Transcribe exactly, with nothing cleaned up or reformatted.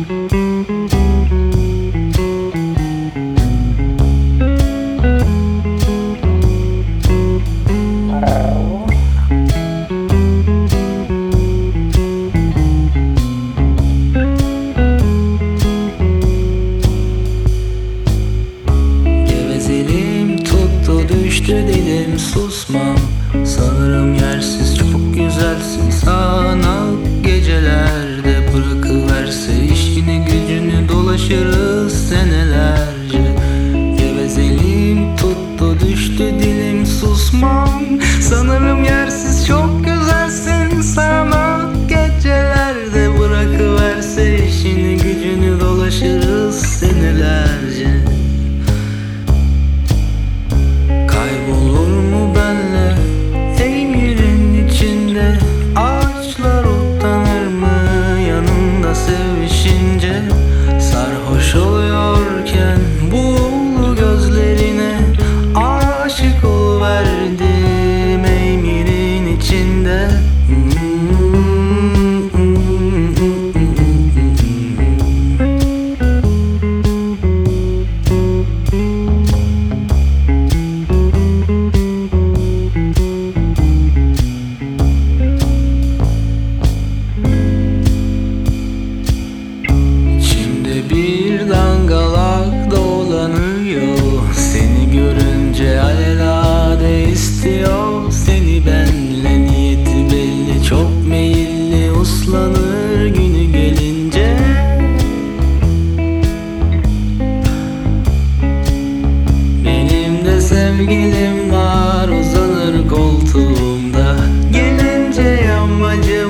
Gevezelim tuttu düştü dilim, susmam. Sanırım yersiz çok güzelsin, sana gecelerde bırakıverse işini gücünü, dolaşırız senelerce. Gevezelim tuttu düştü dilim, susmam. Sanırım yersiz çok güzelsin, sana gecelerde bırakıverse işini gücünü, dolaşırız senelerce. Kaybolur mu benle Eymir'in içinde, ağaçlar otlanır mı yanında sevişince? Sarhoş oluyorken buğulu gözlerine aşık oluverdim Eymir'in içinde. Bir dangalak dolanıyor, seni görünce alelade istiyor. Seni benle niyeti belli, çok meyilli, uslanır günü gelince. Benim de sevgilim var, uzanır koltuğumda, gelince yamacı